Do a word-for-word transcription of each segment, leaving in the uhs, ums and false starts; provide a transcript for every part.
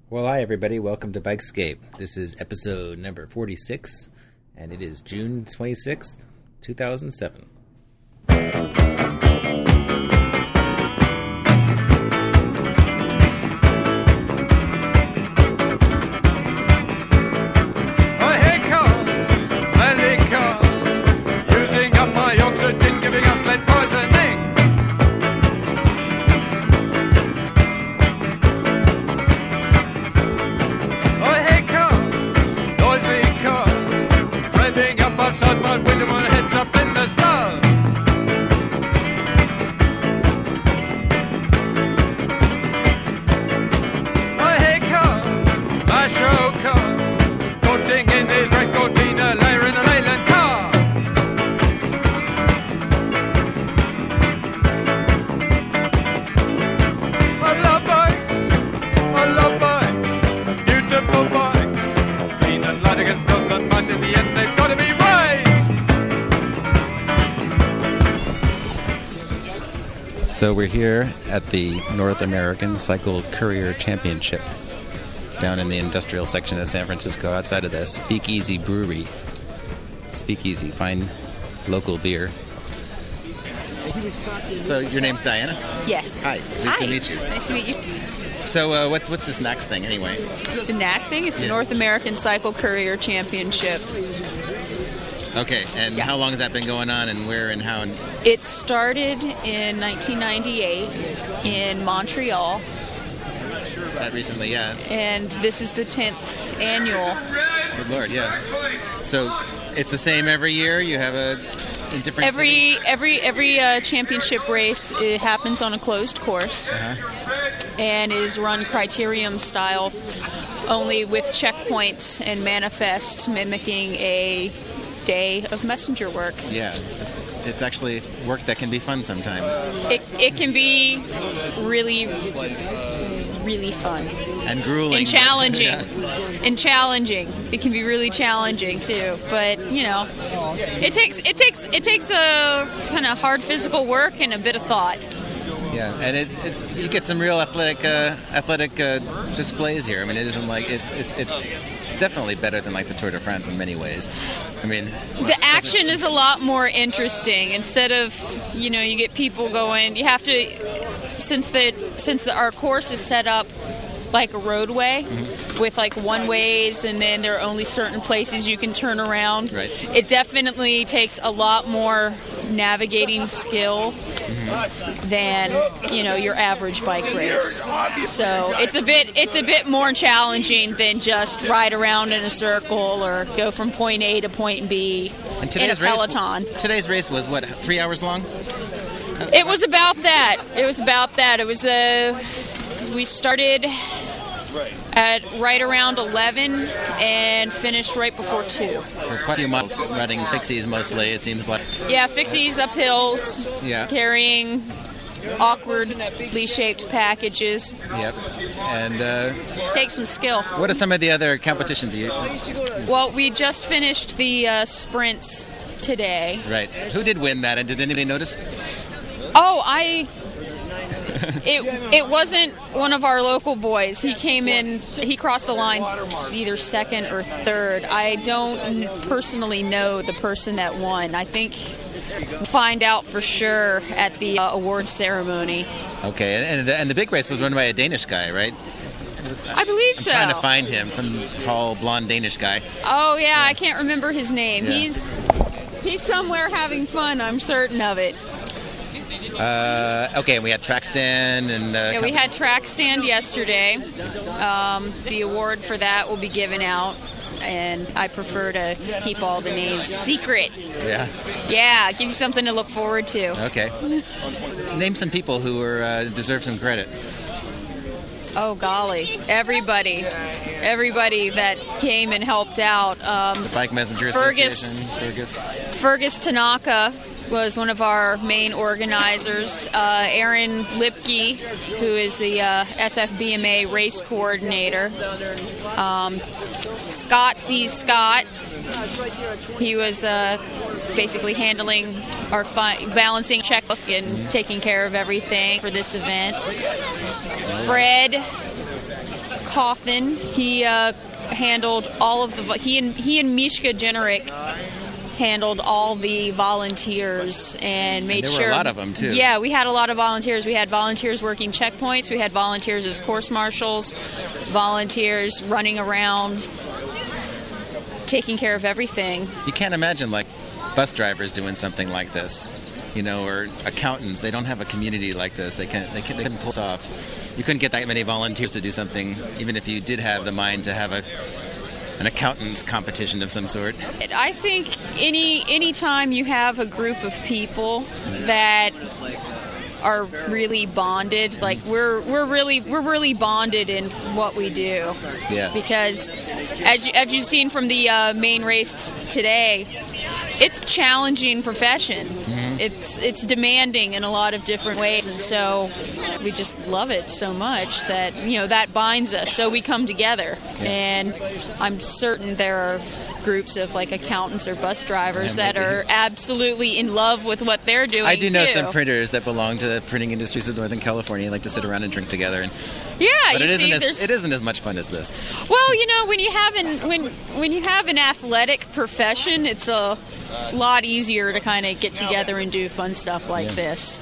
Well, hi, everybody. Welcome to Bikescape. This is episode number forty-six, and it is June twenty-sixth, two thousand seven. So we're here at the North American Cycle Courier Championship down in the industrial section of San Francisco outside of the Speakeasy Brewery. Speakeasy, fine local beer. So your name's Diana? Yes. Hi, pleased Hi. to meet you. Nice to meet you. So uh, what's what's this N A C thing anyway? The N A C thing is the Yeah. North American Cycle Courier Championship. Okay, and Yeah. how long has that been going on, and where and how? And... It started in nineteen ninety-eight in Montreal, That recently, yeah. and this is the tenth annual. Good Lord, yeah. So it's the same every year? You have a, a different Every city? every every uh, championship race it happens on a closed course Uh-huh. and is run criterium style, only with checkpoints and manifests mimicking a day of messenger work. Yeah, it's, it's, it's actually work that can be fun sometimes. It it can be really, really fun And grueling. and challenging. Yeah. And challenging. It can be really challenging too. But you know, it takes it takes it takes a kind of hard physical work and a bit of thought. Yeah, and it, it you get some real athletic uh, athletic uh, displays here. I mean, it isn't like it's it's it's definitely better than like the Tour de France in many ways. I mean, The action is a lot more interesting. Instead of, you know, you get people going. You have to, since the since the, our course is set up like a roadway mm-hmm. with like one ways, and then there are only certain places you can turn around. Right. It definitely takes a lot more navigating skill mm-hmm. than, you know, your average bike race. So it's a bit it's a bit more challenging than just ride around in a circle or go from point A to point B and in a today's race, peloton. Today's race was what, three hours long? It was about that. It was about that. It was a. We started at right around eleven and finished right before two. So quite a few miles riding fixies mostly, it seems like. Yeah, fixies up hills, Yeah. carrying awkwardly shaped packages. Yep. And uh, Takes some skill. what are some of the other competitions? You, Well, we just finished the uh, sprints today. right. Who did win that, and did anybody notice? Oh, I. It it wasn't one of our local boys. He came in. He crossed the line either second or third. I don't personally know the person that won. I think we'll find out for sure at the uh, award ceremony. Okay, and, and, the, and the big race was run by a Danish guy, right? I believe I'm so. trying to find him, some tall, blonde Danish guy. Oh yeah, I can't remember his name. Yeah. He's he's somewhere having fun. I'm certain of it. Uh, okay, and we had track stand and... Uh, Yeah, we had track stand yesterday. Um, the award for that will be given out, and I prefer to keep all the names secret. Yeah, Yeah, give you something to look forward to. okay. Name some people who are, uh, deserve some credit. Oh, golly. Everybody. Everybody that came and helped out. Um, The Bike Messenger Fergus. Association. Fergus. Fergus Tanaka was one of our main organizers. Uh, Aaron Lipke, who is the uh, S F B M A race coordinator. Um, Scott C. Scott. He was uh, basically handling our fi- balancing checkbook and taking care of everything for this event. Fred Coffin. He uh, handled all of the. He and he and Mishka Jenerick handled all the volunteers and made and there sure. There were a lot of them too. Yeah, we had a lot of volunteers. We had volunteers working checkpoints. We had volunteers as course marshals. Volunteers running around, taking care of everything. You can't imagine like bus drivers doing something like this, you know, or accountants. They don't have a community like this. They can't. They, can, they couldn't pull this off. You couldn't get that many volunteers to do something, even if you did have the mind to have a an accountant's competition of some sort. I think any any time you have a group of people that are really bonded, like we're we're really we're really bonded in what we do. Yeah. Because as you, as you've seen from the uh, main race today, it's a challenging profession. Mm-hmm. It's it's demanding in a lot of different ways, and so we just love it so much that, you know, that binds us. So we come together, yeah. And I'm certain there are groups of like accountants or bus drivers yeah, that are absolutely in love with what they're doing. I do know too. some printers that belong to the printing industries of Northern California and like to sit around and drink together. And, yeah, but you it see, isn't as, it isn't as much fun as this. Well, you know, when you have an when when you have an athletic profession, it's a lot easier to kind of get together and do fun stuff like yeah. this.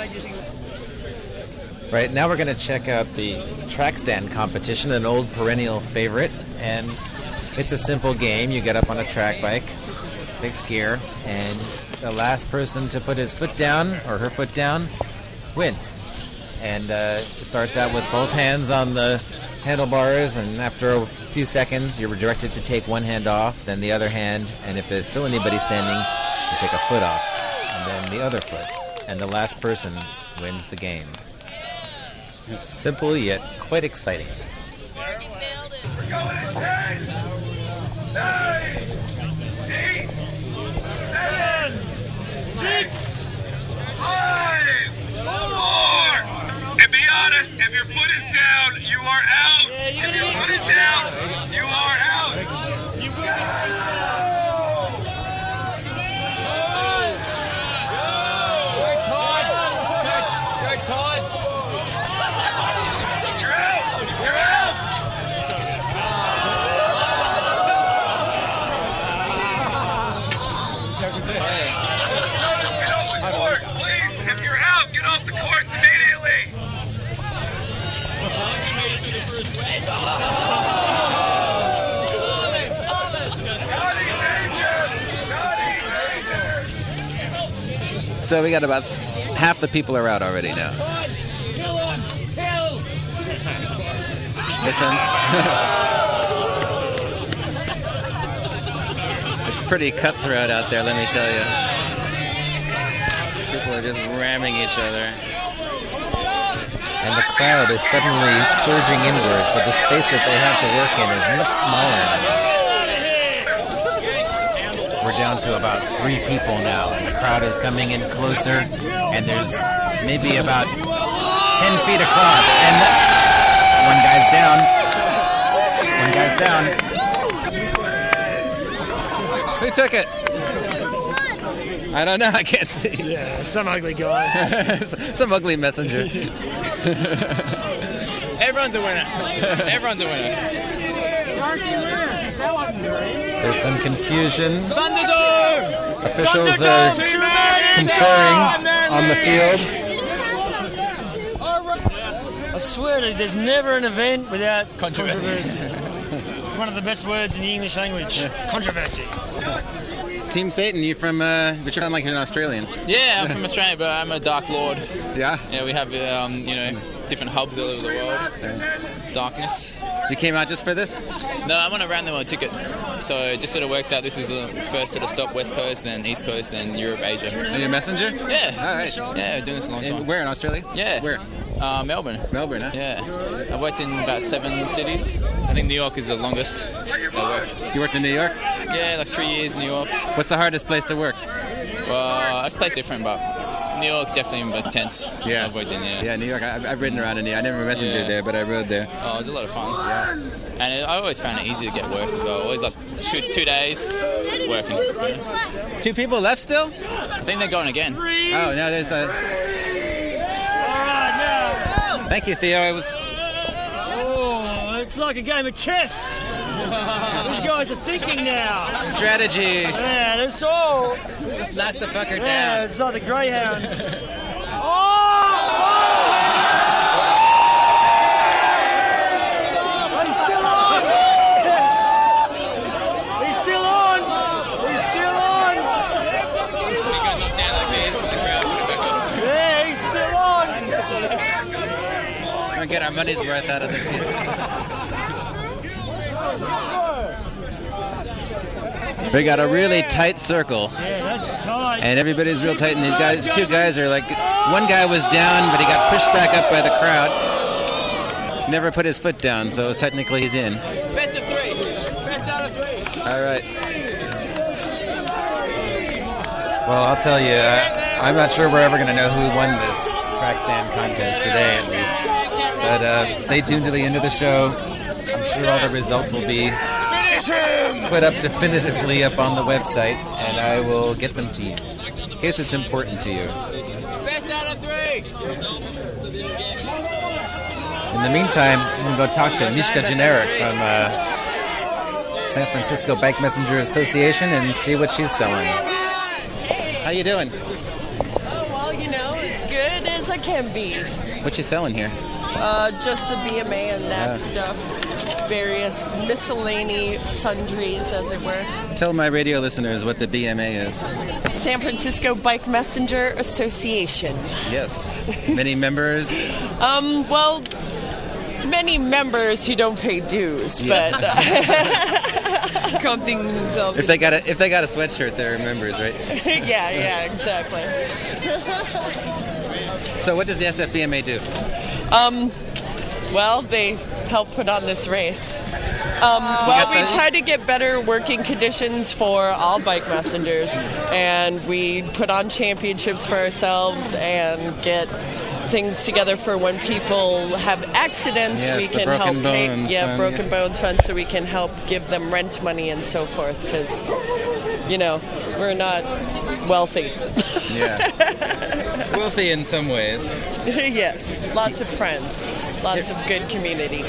Right, now we're going to check out the track stand competition, an old perennial favorite, and it's a simple game. You get up on a track bike, big skier, and the last person to put his foot down or her foot down wins. And uh, it starts out with both hands on the handlebars, and after a few seconds, you're directed to take one hand off, then the other hand, and if there's still anybody standing, you take a foot off, and then the other foot, and the last person wins the game. Simple yet quite exciting. We're going in ten, nine, eight, seven, six, five, four. And be honest, if your foot is down, you are out. If your foot is down, you are out. You will Go, Todd. Go, Todd. You're out. You're out. Get off the court, please. If you're out, get off the court immediately. So we got about half the people are out already now. Listen. It's pretty cutthroat out there, let me tell you. People are just ramming each other. And the crowd is suddenly surging inward, so the space that they have to work in is much smaller now. We're down to about three people now, and the crowd is coming in closer, and there's maybe about ten feet across, and one guy's down. One guy's down. Who took it? I don't know, I can't see. Yeah, some ugly guy. Some ugly messenger. Everyone's a winner. Everyone's a winner. There's some confusion. Thunderdome! Officials are conferring on the field. I swear to you, there's never an event without Controversy. controversy. It's one of the best words in the English language. Controversy. Team Satan, you from, uh, but you're not like an Australian. Yeah, I'm from Australia, but I'm a Dark Lord. Yeah? Yeah, we have, um, you know, different hubs all over the world. Darkness. You came out just for this? No, I'm on a round the world ticket. So it just sort of works out. This is the first sort of stop, West Coast, then East Coast, then Europe, Asia. Are you a messenger? Yeah. All right. Yeah, doing this a long time. In, where, in Australia? Yeah. Where? Uh, Melbourne. Melbourne, huh? Yeah. I've worked in about seven cities. I think New York is the longest I worked. You worked in New York? Yeah, like three years in New York. What's the hardest place to work? Well, it's a place different, but New York's definitely the most tense Yeah. I've worked in, yeah. Yeah, New York. I've, I've ridden around in New York. I never messengered Yeah. there, but I rode there. Oh, it was a lot of fun. Yeah. And it, I always found it easy to get work as well. Always like two, two days working. Yeah. Two people left still? I think they're going again. Oh, no, there's a... Thank you, Theo. It was... Oh, It's like a game of chess. These guys are thinking now. Strategy. Yeah, that's all. Just knock the fucker Yeah, down. it's like the greyhounds. Oh! Oh! He's still on. He's still on. He's still on. He got knocked down like this, and the crowd put it back up. Yeah, he's still on. We're gonna get our money's worth out of this game. We got a really tight circle, Yeah, that's tight. and everybody's real tight. And these guys, two guys are like, one guy was down, but he got pushed back up by the crowd. Never put his foot down, so technically he's in. Best of three. Best out of three. All right. Well, I'll tell you, uh, I'm not sure we're ever going to know who won this track stand contest today, at least. But uh, stay tuned to the end of the show. I'm sure all the results will be put up definitively up on the website, and I will get them to you in case it's important to you. Best out of three. In the meantime, I'm going to go talk to Mishka Generic from uh, San Francisco Bike Messenger Association and see what she's selling. How you doing? Well, you know, as good as I can be. What you selling here? Uh, just the B M A and that Yeah. stuff. Various miscellany sundries, as it were. Tell my radio listeners what the B M A is. San Francisco Bike Messenger Association. Yes. Many members. Um, well, many members who don't pay dues, but uh, counting themselves. If they got a if they got a sweatshirt, they're members, right? yeah, yeah, exactly. So what does the S F B M A do? Um, well, they help put on this race. Um, well, we try to get better working conditions for all bike messengers, and we put on championships for ourselves and get things together for when people have accidents. Yes, we the can Broken help pay, Bones yeah, Fund, Broken yeah. Bones Fund, so we can help give them rent money and so forth. Because, you know, we're not wealthy. Yeah. Wealthy in some ways. Yes, lots of friends, lots of good community.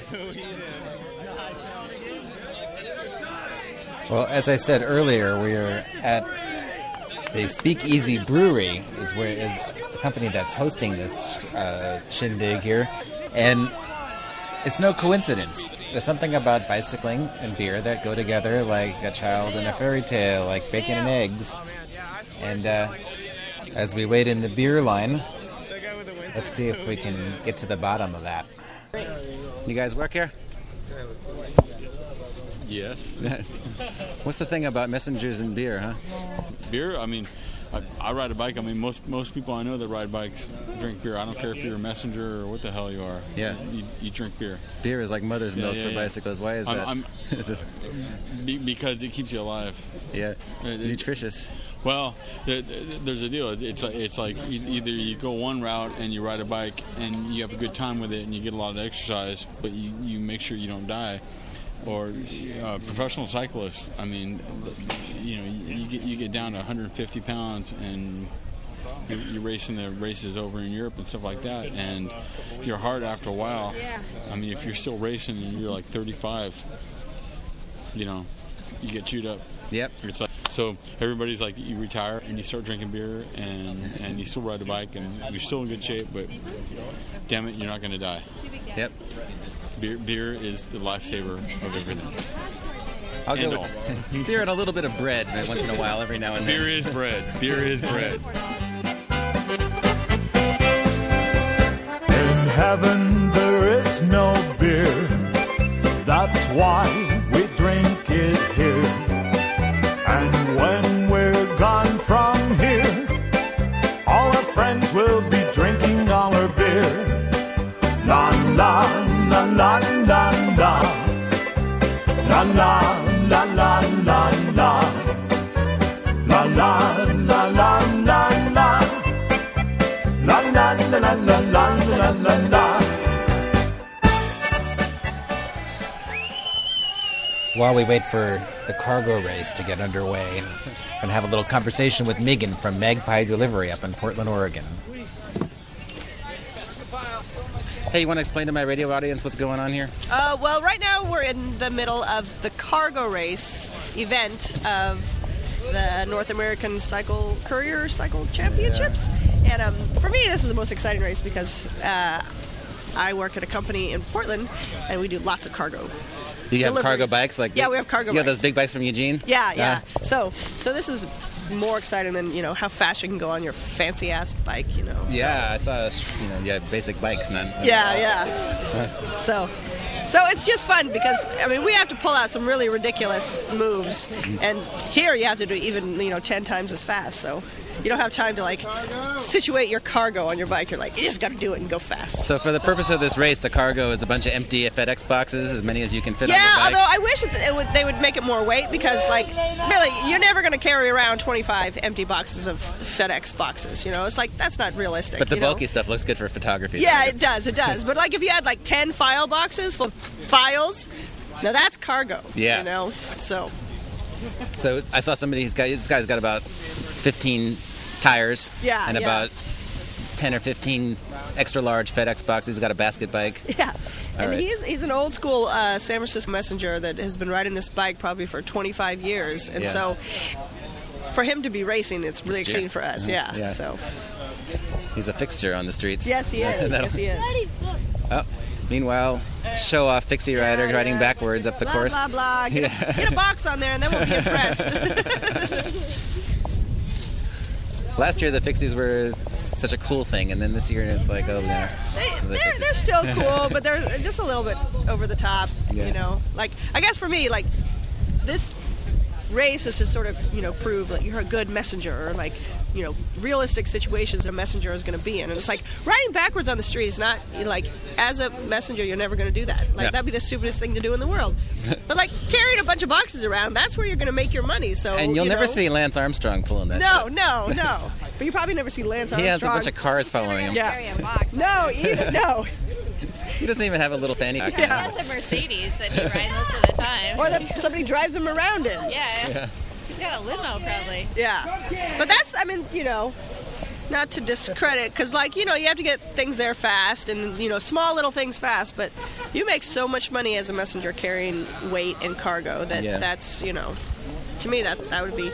Well, as I said earlier, we are at the Speakeasy Brewery, is where the company that's hosting this uh, shindig here, and it's no coincidence. There's something about bicycling and beer that go together like a child and a fairy tale, like bacon and eggs. And uh, as we wait in the beer line, let's see if we can get to the bottom of that. You guys work here? Yes. What's the thing about messengers and beer, huh? Beer, I mean, I, I ride a bike. I mean, most most people I know that ride bikes drink beer. I don't care if you're a messenger or what the hell you are. Yeah. You, you drink beer. Beer is like mother's Yeah, milk yeah, for yeah. bicycles. Why is I'm- that? I'm- It's just- Be, because it keeps you alive. yeah. It- it- Nutritious. Well, th- th- there's a deal. It's like, it's like e- either you go one route and you ride a bike and you have a good time with it and you get a lot of exercise, but you, you make sure you don't die. Or uh, professional cyclists. I mean, you know, you, you get you get down to one hundred fifty pounds and you're, you're racing the races over in Europe and stuff like that, and your heart after a while. I mean, if you're still racing and you're like thirty-five, you know, you get chewed up. Yep. It's like, so everybody's like, you retire and you start drinking beer and, and you still ride a bike and you're still in good shape, but damn it, you're not going to die. Yep. Beer, beer is the lifesaver of everything. I'll And go with beer and a little bit of bread once in a while, every now and then. Beer is bread. Beer is bread. In heaven there is no beer. That's why we drink it here. And when we're gone from here, all our friends will be drinking all our beer. La la la la la la. La la la la la la. La la la la la la. La la la la la la la la. While we wait for the cargo race to get underway, I'm going to have a little conversation with Megan from Magpie Delivery up in Portland, Oregon. Hey, you want to explain to my radio audience what's going on here? Uh, well, right now we're in the middle of the cargo race event of the North American Cycle Courier Cycle Championships. Yeah. And um, for me, this is the most exciting race because uh, I work at a company in Portland, and we do lots of cargo. You have deliveries. cargo bikes? like Yeah, we have cargo You bikes. have those big bikes from Eugene? Yeah, yeah. Uh, so, so this is more exciting than, you know, how fast you can go on your fancy ass bike, you know. So. Yeah, I saw, you know, you have basic bikes. None. Yeah, yeah. So, so it's just fun because, I mean, we have to pull out some really ridiculous moves, and here you have to do even, you know, ten times as fast. So you don't have time to like situate your cargo on your bike. You're like, you just got to do it and go fast. So for the purpose of this race, the cargo is a bunch of empty FedEx boxes, as many as you can fit yeah, on your bike. although I wish that it would, they would make it more weight because, like, really, you're never going to carry around twenty-five empty boxes of FedEx boxes. You know, it's like that's not realistic. But the you bulky know? stuff looks good for photography. Yeah, it does, it does. But like if you had like ten file boxes full of files, now that's cargo. Yeah. You know, so. So I saw somebody. He's got this guy's got about fifteen tires. Yeah, and yeah. about ten or fifteen extra large FedEx boxes. He's got a basket bike. Yeah, All and right. he's he's an old school uh, San Francisco messenger that has been riding this bike probably for twenty-five years, and Yeah. so for him to be racing, it's really It's exciting Jeff. for us. Uh-huh. Yeah, Yeah. so He's a fixture on the streets. yes, he is. That'll- yes, he is. Oh, meanwhile, show off Fixie Rider Yeah, riding yeah. backwards up the blah, course. Blah blah Get, Yeah. a, get a box on there, and then we'll be impressed. Last year the Fixies were such a cool thing, and then this year it's like, oh no. They, So the they're, Fixies- they're still cool, but they're just a little bit over the top, Yeah. you know. Like, I guess for me, like, this race is to sort of, you know, prove that you're a good messenger, or like, you know, realistic situations that a messenger is going to be in. And it's like, riding backwards on the street is not, like, as a messenger, you're never going to do that. Like, Yeah. that'd be the stupidest thing to do in the world. But, like, carrying a bunch of boxes around, that's where you're going to make your money. So, And you'll you never know. see Lance Armstrong pulling that. No, shit. no, no. But you probably never see Lance He Armstrong. has a bunch of cars following him. Yeah. No, either, no. He doesn't even have a little fanny pack. He has a Mercedes that he rides most of the time. Or that somebody drives him around in. Yeah. Yeah. He's got a limo, probably. Yeah. But that's, I mean, you know, not to discredit, because, like, you know, you have to get things there fast and, you know, small little things fast, but you make so much money as a messenger carrying weight and cargo that Yeah. that's, you know, to me, that that would be.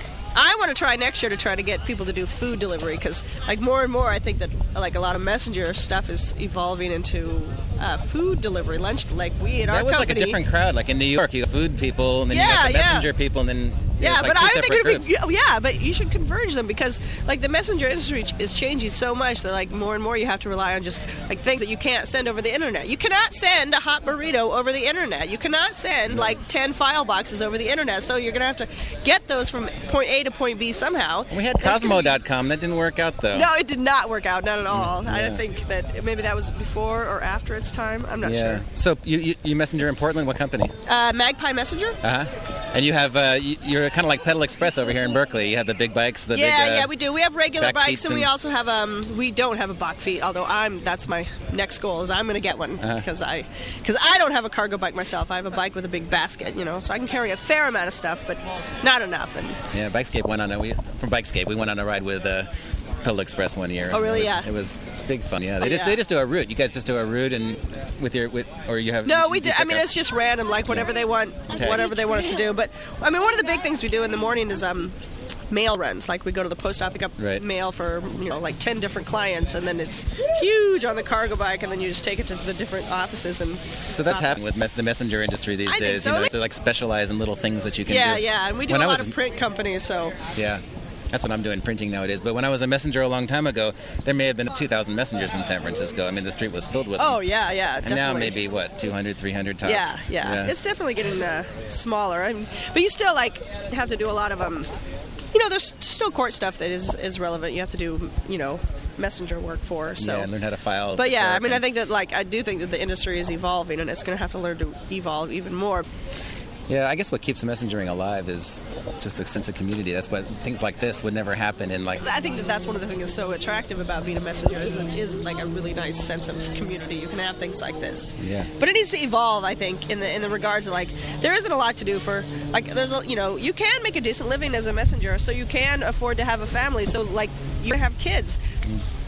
I want to try next year to try to get people to do food delivery because, like, more and more, I think that, like, a lot of messenger stuff is evolving into uh, food delivery, lunch, like we at our That was company. like a different crowd. Like in New York, you have food people, and then you Yeah, have the yeah. messenger people, and then Yeah, it's like but two I think separate it would be groups. yeah, but you should converge them because like the messenger industry is changing so much that like more and more you have to rely on just like things that you can't send over the internet. You cannot send a hot burrito over the internet. You cannot send like ten file boxes over the internet. So you're gonna have to get those from point A to point B somehow. We had That's Cosmo gonna dot com. That didn't work out though. be- No, it did not work out, not at all. I Yeah. think that maybe that was before or after its time. I'm not yeah. sure. So you, you you messenger in Portland? What company? Uh, Magpie Messenger. Uh huh. And you have uh, you, you're kind of like Pedal Express over here in Berkeley. You have the big bikes, the yeah, big. Uh, yeah, we do. We have regular back bikes, feet and we and- also have um. We don't have a bach feet, although I'm. That's my next goal. Is I'm going to get one Uh-huh. because I, because I don't have a cargo bike myself. I have a bike with a big basket, you know, so I can carry a fair amount of stuff, but not enough. And Yeah, Bikescape went on a we from Bikescape. We went on a ride with uh, Pedal Express one year. Oh, really? It was, Yeah. It was big fun. Yeah, they Oh, just yeah. they just do a route. You guys just do a route and with your with or you have no, you we do. I mean, pickups? it's just random, like whatever they want, Text. whatever they want us to do. But I mean, one of the big things we do in the morning is um. mail runs. Like we go to the post office, pick up Right. mail for you know like ten different clients, and then it's huge on the cargo bike, and then you just take it to the different offices and. So that's uh, happening with mes- the messenger industry these I think days. so. You know, Like- they like specialize in little things that you can Yeah, do. yeah, and we do When a I lot was- of print companies, so. Yeah. That's what I'm doing, printing nowadays. But when I was a messenger a long time ago, there may have been two thousand messengers in San Francisco. I mean, the street was filled with them. Oh yeah, yeah, And definitely. now maybe, what, two hundred, three hundred tops? Yeah, yeah, It's definitely getting uh, smaller. I mean, but you still like have to do a lot of um. You know, there's still court stuff that is, is relevant. You have to do, you know, messenger work for. So. Yeah, and learn how to file. But yeah, I paperwork mean, I and- think that like I do think that the industry is evolving, and it's going to have to learn to evolve even more. Yeah, I guess what keeps messengering alive is just a sense of community. That's what things like this would never happen in like. I think that that's one of the things that's so attractive about being a messenger is, is like a really nice sense of community. You can have things like this. Yeah. But it needs to evolve, I think, in the in the regards of like there isn't a lot to do for like there's a you know you can make a decent living as a messenger, so you can afford to have a family. So like you have kids.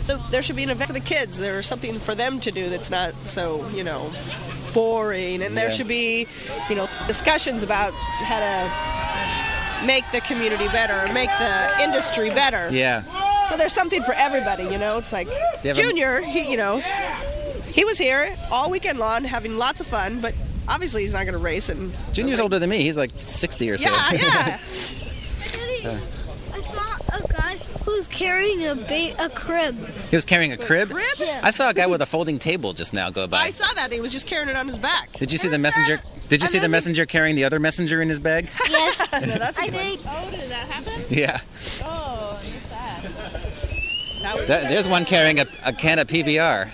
So there should be an event for the kids. There's something for them to do that's not so, you know, boring. And there Yeah. should be, you know, discussions about how to make the community better, or make the industry better. Yeah. So there's something for everybody, you know. It's like you have a- Junior, he, you know, he was here all weekend long having lots of fun, but obviously he's not going to race. And Junior's older than me. He's like sixty or so. Yeah, yeah. Uh, I saw a guy who's carrying a ba- a crib. he was carrying a crib? Crib? Yeah. I saw a guy with a folding table just now go by. I saw that. He was just carrying it on his back. Did you see the messenger? Did you see the messenger carrying the other messenger in his bag? Yes, No, that's I think. Oh, did that happen? Yeah. Oh, sad. That was- That, there's one carrying a, a can of P B R.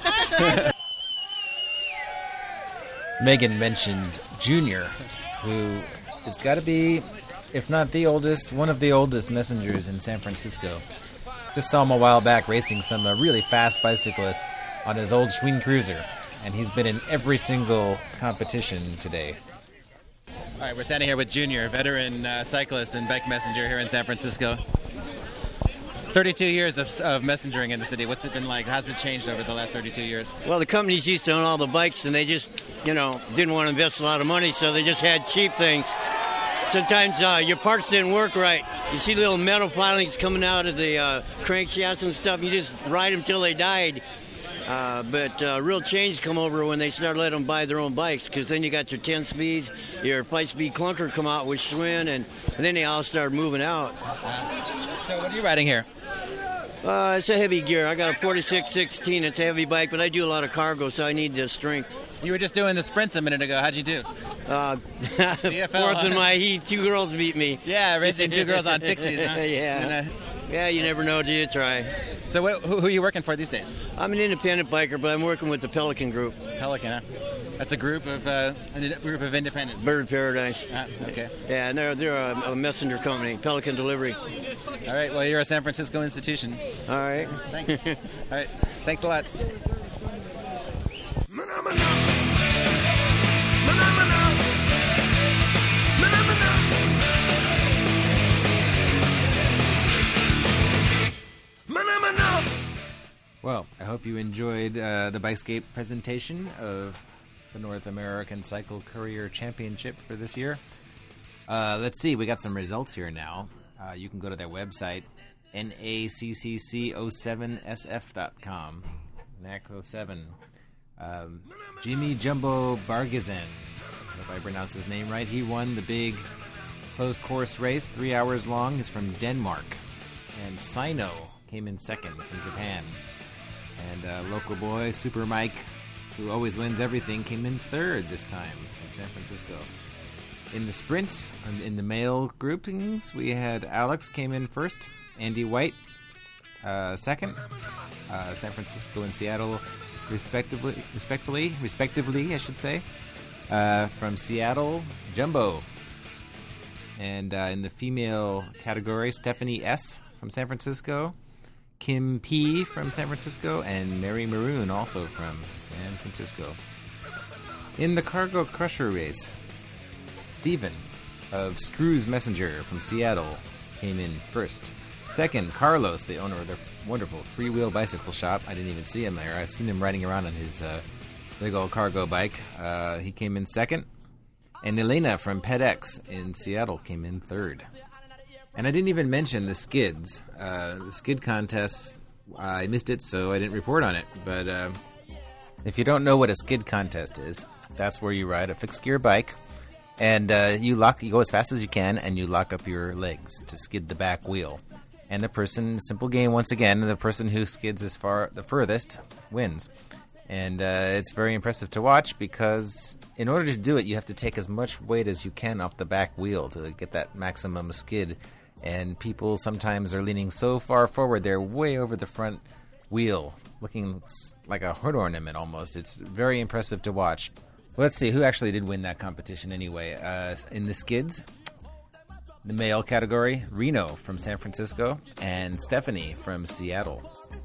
Megan mentioned Junior, who has got to be, if not the oldest, one of the oldest messengers in San Francisco. Just saw him a while back racing some uh, really fast bicyclists on his old Schwinn Cruiser, and he's been in every single competition today. All right, we're standing here with Junior, veteran uh, cyclist and bike messenger here in San Francisco. thirty-two years of, of messengering in the city. What's it been like? How's it changed over the last thirty-two years? Well, the companies used to own all the bikes, and they just, you know, didn't want to invest a lot of money, so they just had cheap things. Sometimes uh, your parts didn't work right. You see little metal filings coming out of the uh, crankshafts and stuff. You just ride them till they died. Uh, but uh, real change come over when they start letting them buy their own bikes, because then you got your ten speeds, your five speed clunker come out with Schwinn, and, and then they all start moving out. Uh, so what are you riding here? Uh, it's a heavy gear. I got a forty-six sixteen. It's a heavy bike, but I do a lot of cargo, so I need the strength. You were just doing the sprints a minute ago. How'd you do? Uh, D F L, fourth in huh? my heat. Two girls beat me. Yeah, racing two girls on Pixies, huh? yeah. And, uh, yeah, you never know till you try. So what, who, who are you working for these days? I'm an independent biker, but I'm working with the Pelican Group. Pelican, huh? That's a group of uh, a group of independents. Bird Paradise. Ah, okay. Yeah, and they're they're a, a messenger company, Pelican Delivery. All right. Well, you're a San Francisco institution. All right. Thanks. All right. Thanks a lot. Well, I hope you enjoyed uh, the Bikescape presentation of the North American Cycle Courier Championship for this year. Uh, let's see, we got some results here now. Uh, you can go to their website, N A C C C zero seven S F dot com. N A C zero seven. Um, Jimmy Jumbo Bargizan, if I pronounce his name right, he won the big closed course race, three hours long. He's from Denmark. And Sino came in second from Japan. And uh, local boy, Super Mike, who always wins everything, came in third this time in San Francisco. In the sprints, in the male groupings, we had Alex came in first, Andy White uh, second, uh, San Francisco and Seattle respectively, respectively, respectively, I should say. Uh, from Seattle, Jumbo. And uh, in the female category, Stephanie S. from San Francisco, Kim P. from San Francisco, and Mary Maroon, also from San Francisco. In the Cargo Crusher race, Stephen of Screws Messenger from Seattle came in first. Second, Carlos, the owner of the wonderful Freewheel Bicycle Shop. I didn't even see him there. I've seen him riding around on his uh, big old cargo bike. Uh, he came in second. And Elena from PedX in Seattle came in third. And I didn't even mention the skids. Uh, the skid contests, I missed it, so I didn't report on it. But uh, if you don't know what a skid contest is, that's where you ride a fixed gear bike, and uh, you lock, you go as fast as you can, and you lock up your legs to skid the back wheel. And the person, simple game once again, the person who skids as far the furthest wins. And uh, it's very impressive to watch because in order to do it, you have to take as much weight as you can off the back wheel to get that maximum skid. And people sometimes are leaning so far forward, they're way over the front wheel, looking like a hood ornament almost. It's very impressive to watch. Well, let's see, who actually did win that competition anyway? Uh, in the skids, the male category, Reno from San Francisco and Stephanie from Seattle.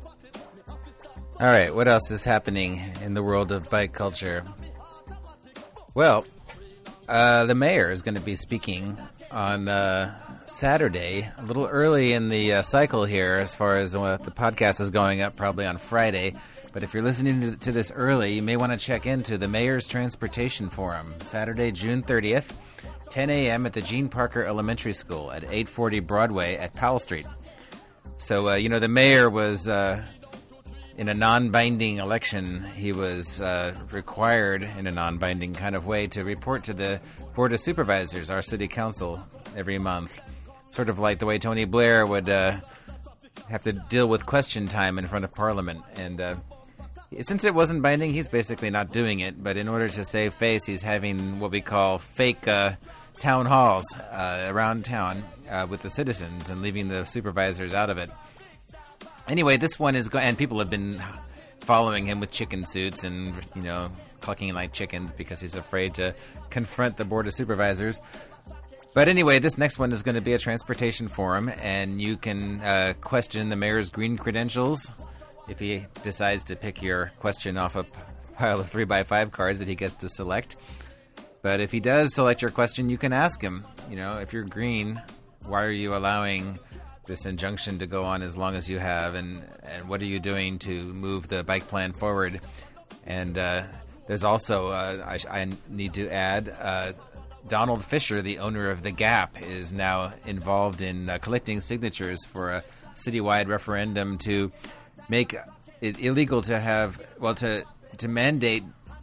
All right, what else is happening in the world of bike culture? Well, uh, the mayor is going to be speaking on uh, Saturday, a little early in the uh, cycle here as far as uh, the podcast is going up probably on Friday. But if you're listening to, to this early, you may want to check into the Mayor's Transportation Forum, Saturday, June thirtieth, ten a.m. at the Gene Parker Elementary School at eight forty Broadway at Powell Street. So, uh, you know, the mayor was, uh, in a non-binding election, he was uh, required in a non-binding kind of way to report to the Board of Supervisors, our city council, every month. Sort of like the way Tony Blair would uh, have to deal with question time in front of Parliament. And uh, since it wasn't binding, he's basically not doing it. But in order to save face, he's having what we call fake uh, town halls uh, around town uh, with the citizens and leaving the supervisors out of it. Anyway, this one is... Go- and people have been following him with chicken suits and, you know, clucking like chickens because he's afraid to confront the Board of Supervisors. But anyway, this next one is going to be a transportation forum, and you can uh, question the mayor's green credentials if he decides to pick your question off a pile of three by five cards that he gets to select. But if he does select your question, you can ask him, you know, if you're green, why are you allowing this injunction to go on as long as you have, and, and what are you doing to move the bike plan forward? And uh, there's also, uh, I, I need to add, uh, Donald Fisher, the owner of The Gap, is now involved in uh, collecting signatures for a citywide referendum to make it illegal to have, well, to to mandate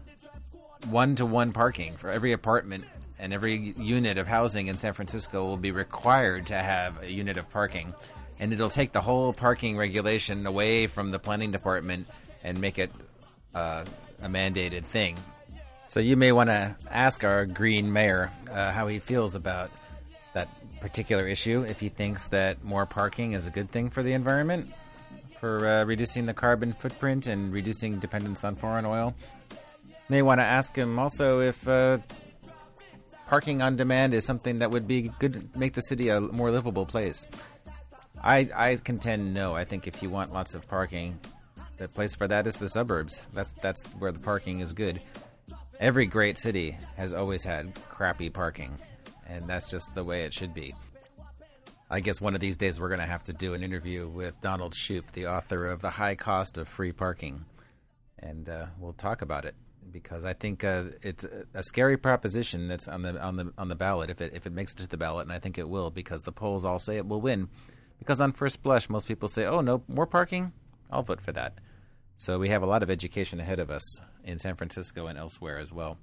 one-to-one parking for every apartment, and every unit of housing in San Francisco will be required to have a unit of parking. And it'll take the whole parking regulation away from the planning department and make it uh, a mandated thing. So you may want to ask our green mayor uh, how he feels about that particular issue, if he thinks that more parking is a good thing for the environment, for uh, reducing the carbon footprint and reducing dependence on foreign oil. May want to ask him also if uh, parking on demand is something that would be good, make the city a more livable place. I, I contend no. I think if you want lots of parking, the place for that is the suburbs. That's that's where the parking is good. Every great city has always had crappy parking, and that's just the way it should be. I guess one of these days we're going to have to do an interview with Donald Shoup, the author of The High Cost of Free Parking, and uh, we'll talk about it, because I think uh, it's a scary proposition that's on the on the on the ballot if it if it makes it to the ballot, and I think it will, because the polls all say it will win. Because on first blush, most people say, "Oh no, more parking? I'll vote for that." So we have a lot of education ahead of us in San Francisco and elsewhere as well.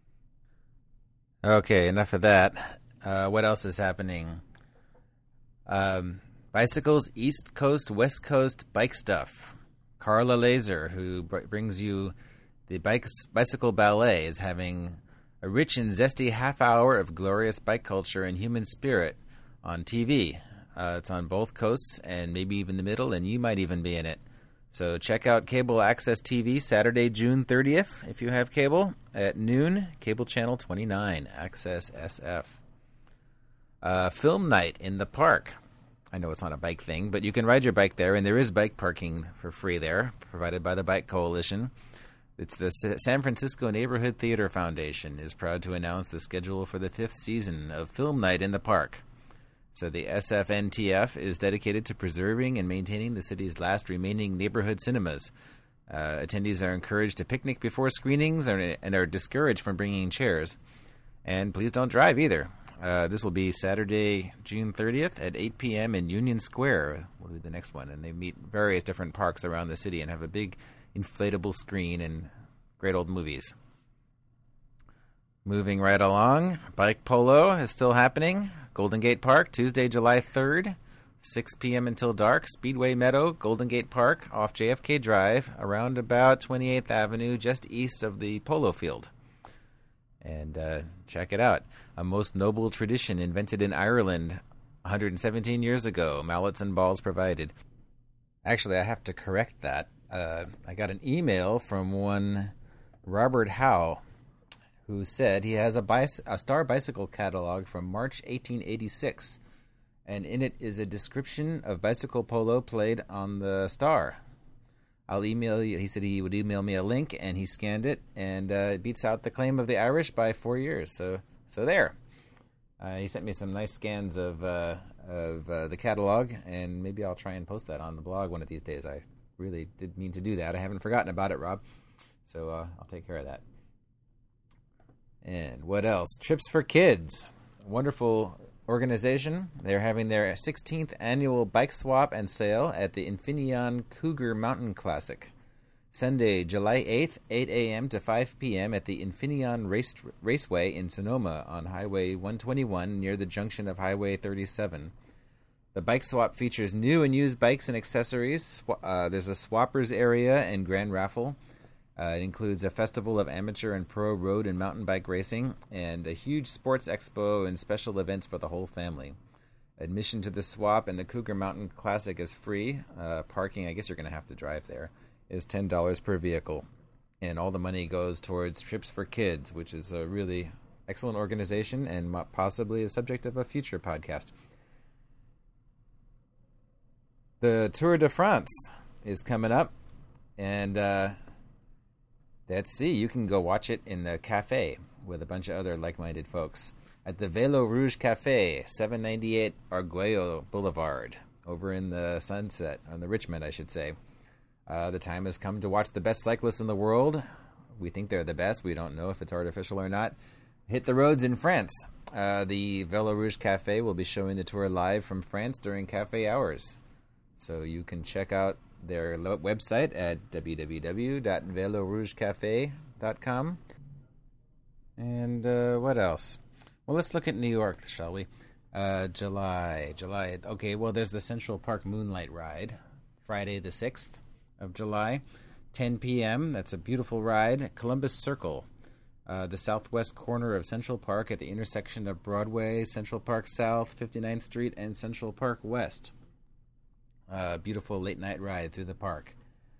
Okay, enough of that. Uh, what else is happening? Um, bicycles, East Coast, West Coast bike stuff. Carla Laser, who br- brings you the bike, Bicycle Ballet, is having a rich and zesty half hour of glorious bike culture and human spirit on T V. Uh, it's on both coasts and maybe even the middle, and you might even be in it. So check out Cable Access T V Saturday, June thirtieth, if you have cable, at noon, Cable Channel twenty-nine, Access S F. Uh, film night in the park. I know it's not a bike thing, but you can ride your bike there, and there is bike parking for free there, provided by the Bike Coalition. It's the S- San Francisco Neighborhood Theater Foundation is proud to announce the schedule for the fifth season of Film Night in the Park. So the S F N T F is dedicated to preserving and maintaining the city's last remaining neighborhood cinemas. Uh, attendees are encouraged to picnic before screenings and are discouraged from bringing chairs. And please don't drive either. Uh, this will be Saturday, June thirtieth at eight p.m. in Union Square. Will be the next one. And they meet various different parks around the city and have a big inflatable screen and great old movies. Moving right along, bike polo is still happening. Golden Gate Park, Tuesday, July third, six p.m. until dark. Speedway Meadow, Golden Gate Park, off J F K Drive, around about twenty-eighth Avenue, just east of the polo field. And uh, check it out. A most noble tradition invented in Ireland one hundred seventeen years ago. Mallets and balls provided. Actually, I have to correct that. Uh, I got an email from one Robert Howe, who said he has a, bicy- a Star Bicycle catalog from March eighteen eighty-six, and in it is a description of bicycle polo played on the Star. I'll email you. He said he would email me a link, and he scanned it, and uh, it beats out the claim of the Irish by four years. So, so there. Uh, he sent me some nice scans of uh, of uh, the catalog, and maybe I'll try and post that on the blog one of these days. I really did mean to do that. I haven't forgotten about it, Rob. So uh, I'll take care of that. And what else? Trips for Kids. A wonderful organization. They're having their sixteenth annual bike swap and sale at the Infineon Cougar Mountain Classic. Sunday, July eighth, eight a.m. to five p.m. at the Infineon Race, Raceway in Sonoma on Highway one twenty-one near the junction of Highway thirty-seven. The bike swap features new and used bikes and accessories. Uh, there's a swappers area and grand raffle. Uh, it includes a festival of amateur and pro road and mountain bike racing and a huge sports expo and special events for the whole family. Admission to the swap and the Cougar Mountain Classic is free. Uh, parking, I guess you're going to have to drive there, is ten dollars per vehicle. And all the money goes towards Trips for Kids, which is a really excellent organization and possibly a subject of a future podcast. The Tour de France is coming up, and uh, let's see, you can go watch it in a cafe with a bunch of other like-minded folks at the Vélo Rouge Cafe, seven ninety-eight Arguello Boulevard, over in the Sunset, on the Richmond, I should say. Uh, the time has come to watch the best cyclists in the world. We think they're the best. We don't know if it's artificial or not. Hit the roads in France. Uh, the Vélo Rouge Cafe will be showing the tour live from France during cafe hours. So you can check out their lo- website at w w w dot velo rouge cafe dot com. And uh, what else? Well, let's look at New York, shall we? Uh, July. July. Okay, well, there's the Central Park Moonlight Ride, Friday the sixth of July, ten p.m. That's a beautiful ride. Columbus Circle, uh, the southwest corner of Central Park at the intersection of Broadway, Central Park South, fifty-ninth Street, and Central Park West. Uh, beautiful late-night ride through the park.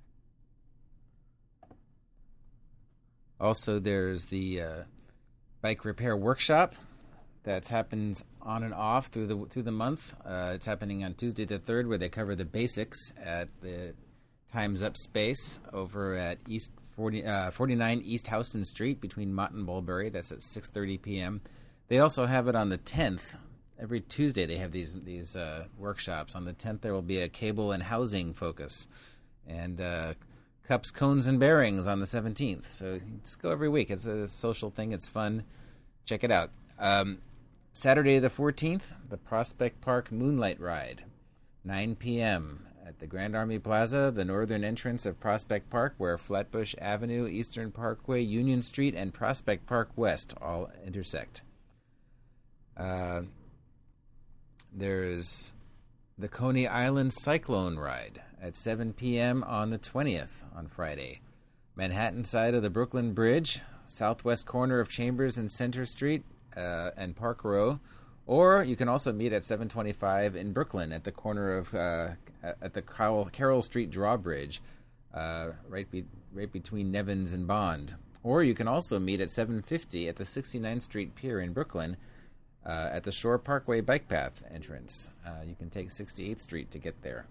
Also, there's the uh, bike repair workshop that happens on and off through the through the month. Uh, it's happening on Tuesday the third, where they cover the basics at the Time's Up space over at East forty, uh, forty-nine East Houston Street between Mott and Mulberry. That's at six thirty p.m. They also have it on the tenth. Every Tuesday they have these these uh, workshops. On the tenth there will be a cable and housing focus, and uh, cups, cones, and bearings on the seventeenth. So you just go every week. It's a social thing. It's fun. Check it out. Um, Saturday the fourteenth, the Prospect Park Moonlight Ride, nine p.m. at the Grand Army Plaza, the northern entrance of Prospect Park, where Flatbush Avenue, Eastern Parkway, Union Street, and Prospect Park West all intersect. Uh, There's the Coney Island Cyclone Ride at seven p.m. on the twentieth on Friday. Manhattan side of the Brooklyn Bridge, southwest corner of Chambers and Center Street uh, and Park Row. Or you can also meet at seven twenty-five in Brooklyn at the corner of uh, at the Carroll, Carroll Street drawbridge, uh, right be, right between Nevins and Bond. Or you can also meet at seven fifty at the sixty-ninth Street Pier in Brooklyn, uh, at the Shore Parkway bike path entrance. Uh, you can take sixty-eighth Street to get there.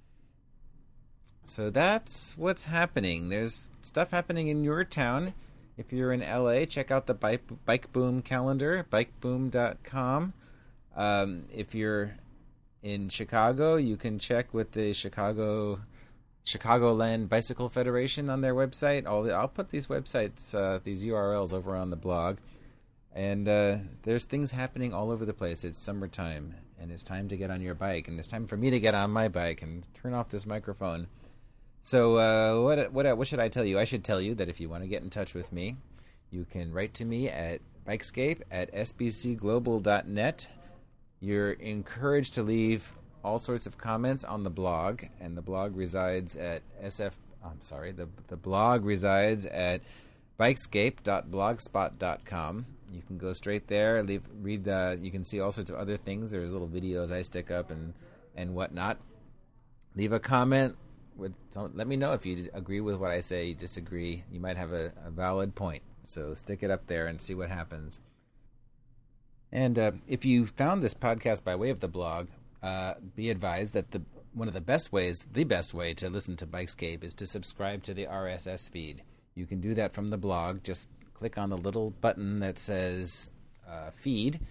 So that's what's happening. There's stuff happening in your town. If you're in L A, check out the Bike, Bike Boom calendar, bike boom dot com. Um, if you're in Chicago, you can check with the Chicago Chicagoland Bicycle Federation on their website. All the, I'll put these websites, uh, these U R Ls over on the blog. And uh, there's things happening all over the place. It's summertime, and it's time to get on your bike, and it's time for me to get on my bike and turn off this microphone. So uh, what what what should I tell you? I should tell you that if you want to get in touch with me, you can write to me at Bikescape at s b c global dot net. You're encouraged to leave all sorts of comments on the blog, and the blog resides at sf. I'm sorry, the the blog resides at bikescape dot blogspot dot com. You can go straight there, leave, read the. You can see all sorts of other things. There's little videos I stick up and and whatnot. Leave a comment. With, don't, let me know if you agree with what I say, you disagree. You might have a, a valid point. So stick it up there and see what happens. And uh, if you found this podcast by way of the blog, uh, be advised that the one of the best ways, the best way to listen to Bikescape is to subscribe to the R S S feed. You can do that from the blog. Just click on the little button that says uh, feed,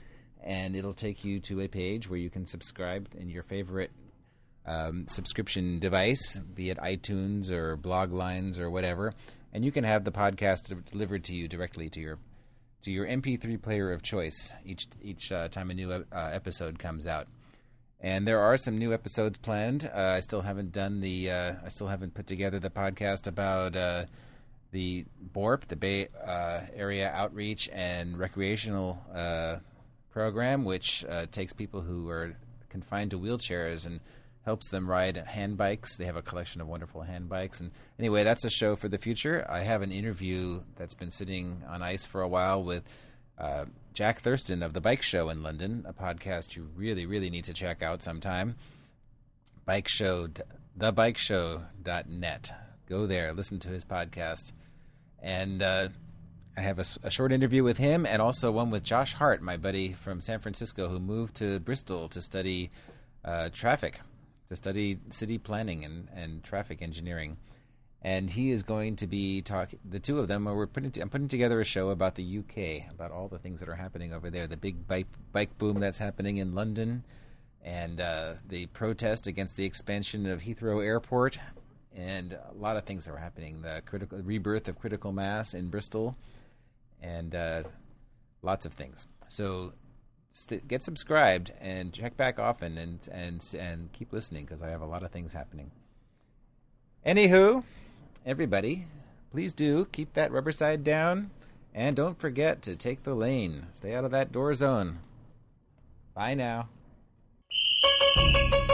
and it'll take you to a page where you can subscribe in your favorite um, subscription device, be it iTunes or Bloglines or whatever, and you can have the podcast delivered to you directly to your to your M P three player of choice each each uh, time a new uh, episode comes out. And there are some new episodes planned. Uh, I still haven't done the. Uh, I still haven't put together the podcast about uh, the B O R P, the Bay uh, Area Outreach and Recreational uh, Program, which uh, takes people who are confined to wheelchairs and helps them ride hand bikes. They have a collection of wonderful hand bikes. And anyway, that's a show for the future. I have an interview that's been sitting on ice for a while with uh, Jack Thurston of The Bike Show in London, a podcast you really, really need to check out sometime. Bike Show, the bike show dot net. Go there, listen to his podcast. And uh, I have a, a short interview with him and also one with Josh Hart, my buddy from San Francisco, who moved to Bristol to study uh, traffic. to study city planning and, and traffic engineering. And he is going to be talking, the two of them, are we're putting, I'm putting together a show about the U K, about all the things that are happening over there, the big bike, bike boom that's happening in London, and uh, the protest against the expansion of Heathrow Airport, and a lot of things that are happening, the critical rebirth of critical mass in Bristol, and uh, lots of things. So St- get subscribed and check back often and and and keep listening because I have a lot of things happening. Anywho, everybody, please do keep that rubber side down and don't forget to take the lane. Stay out of that door zone. Bye now.